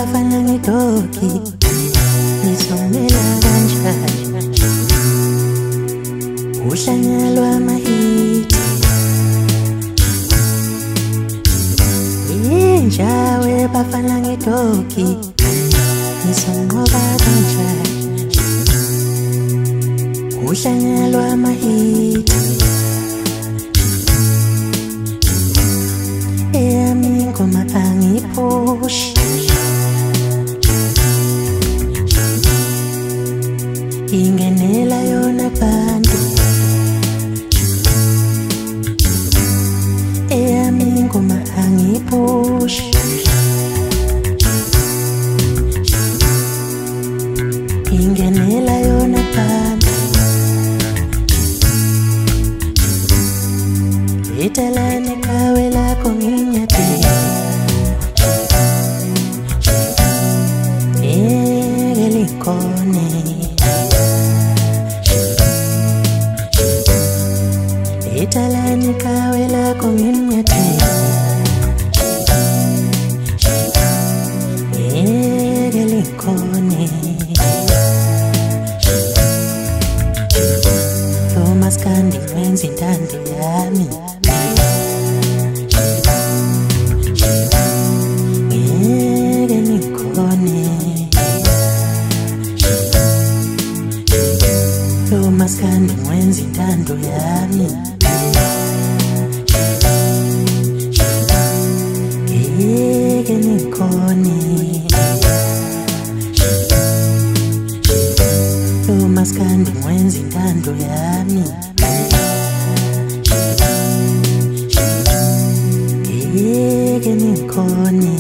bafana ngidoki ngisomela kanjani uhlanyelwa amahiti injawe bafana ngidoki ngisonqoba kanjani uhlanyelwa amahiti eyami ingoma angiphushi ingenela yona bantu eyami ingoma angiphushi ingenela yona bantu italane kawe lakho nginyathela likhone italane kawe lakho nginyathela likhone Lomaskandi wenza intando yami Lomaskandi wenza intando yami ngeke nikhone Lomaskandi wenza intando yami ngeke nikhone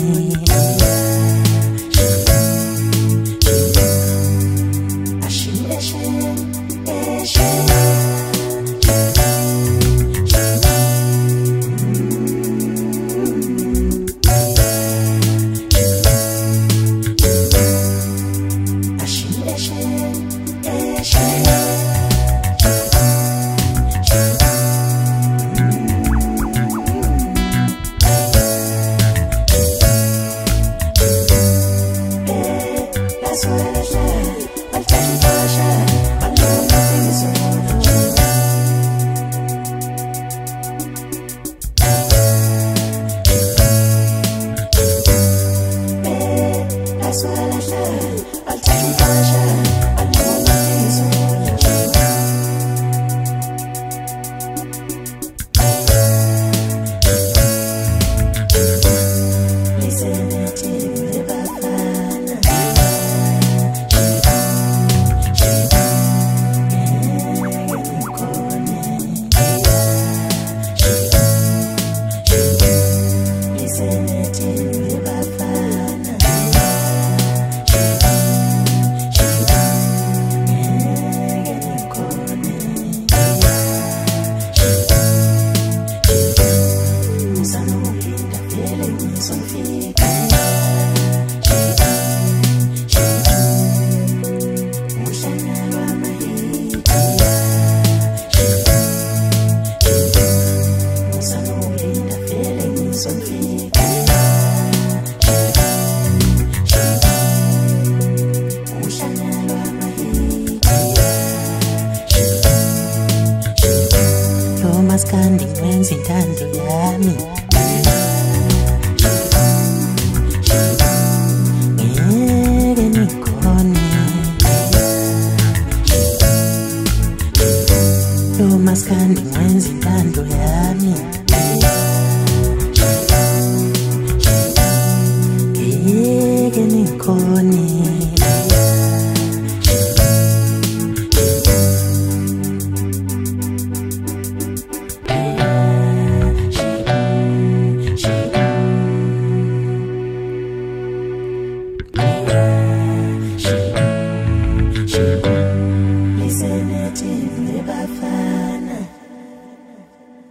Lomaskandi wenza intando yami ngeke nikhone Lomaskandi wenza intando yami ngeke nikhone